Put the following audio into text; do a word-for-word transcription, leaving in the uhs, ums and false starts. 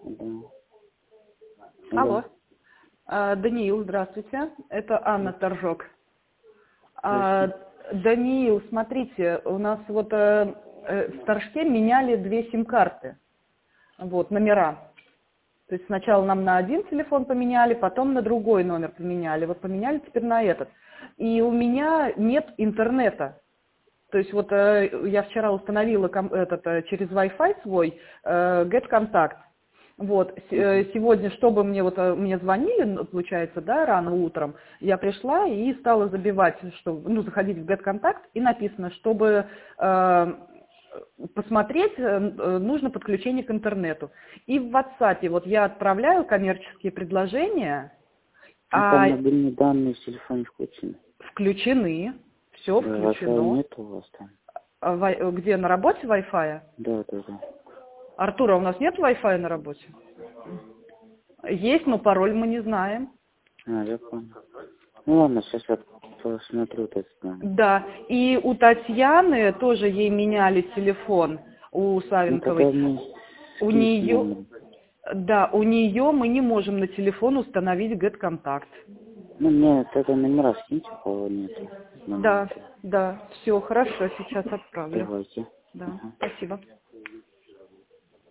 Да. Алло. Да. А, Даниил, здравствуйте. Это Анна Торжок. А, Здравствуйте. Даниил, смотрите, у нас вот э, э, в Торжке меняли две сим-карты, вот, номера. То есть сначала нам на один телефон поменяли, потом на другой номер поменяли. Вот поменяли теперь на этот. И у меня нет интернета. То есть вот э, я вчера установила ком- этот, э, через Wi-Fi свой э, GetContact. Вот, с- э, Угу. сегодня, чтобы мне вот э, мне звонили, ну, получается, да, рано утром, я пришла и стала забивать, что, ну, заходить в GetContact, и написано, чтобы э, посмотреть, э, э, нужно подключение к интернету. И в WhatsApp вот я отправляю коммерческие предложения, Ну, там а мобильные данные в телефоне включены. включены, все Да, Wi-Fi включено. нет у вас там? А вай- где, на работе Wi-Fi? Да, да, да. Артура, у нас нет Wi-Fi на работе? Есть, но пароль мы не знаем. А, я понял. Ну ладно, сейчас я посмотрю этот данные. Да, и у Татьяны тоже ей меняли телефон, у Ну тогда Савенковой. мне У скиньте нее, номер. да, у нее мы не можем на телефон установить GetContact. Ну мне тогда номера скиньте, кого нету. Да, Момента. да, все, хорошо, сейчас отправлю. Давайте. Да, Ага. спасибо.